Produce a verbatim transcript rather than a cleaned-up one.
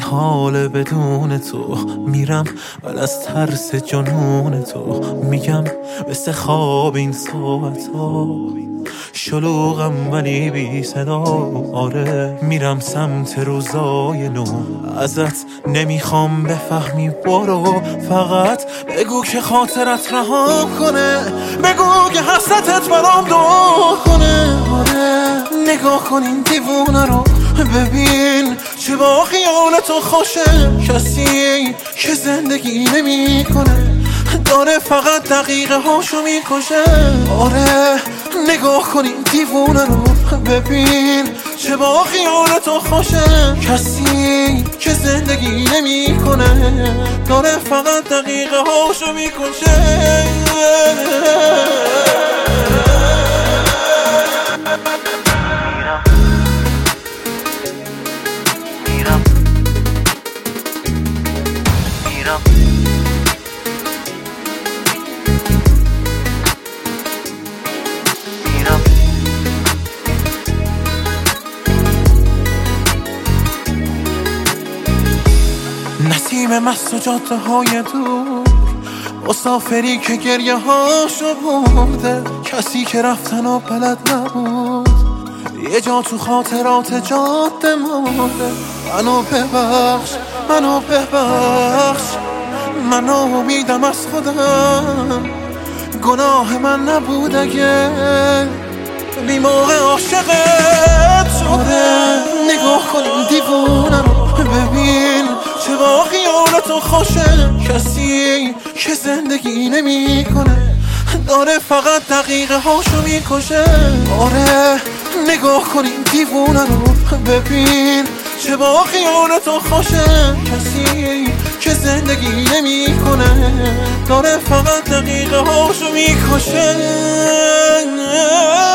محال بدون تو میرم، ولی از ترس جنون تو میگم مثل خواب این ساعتا شلوغم ولی بی صدا. آره میرم سمت روزای نو، ازت نمیخوام بفهمی برو، فقط بگو که خاطرت رها کنه، بگو که حسرتت برام دعا کنه. آره نگاه کن این دیوونه رو، ببین چه با خیال تو خوشه. کسی که زندگی نمی کنه داره فقط دقیقه هاشو میکشه. آره نگاه کن این دیوونه رو، ببین چه با خیال تو خوشه. کسی که زندگی نمی کنه داره فقط دقیقه هاشو میکشه. نسیم مست و جاده های دور، مسافری که گریه هاشو برده، کسی که رفتن و بلد نبود یه جا تو خاطرات جاده مرده. منو ببخش منو ببخش، منو امیدم از خودم، گناه من نبود اگه بی موقع عاشقت شده. نگاه کن این دیوونه رو، ببین چه با خیال تو خوشه. کسی که زندگی نمی کنه داره فقط دقیقه هاشو میکشه. آره نگاه کن این دیوونه رو، ببین چه با خیال تو خوشه. کسی که زندگی نمی کنه داره فقط دقیقه هاشو میکشه.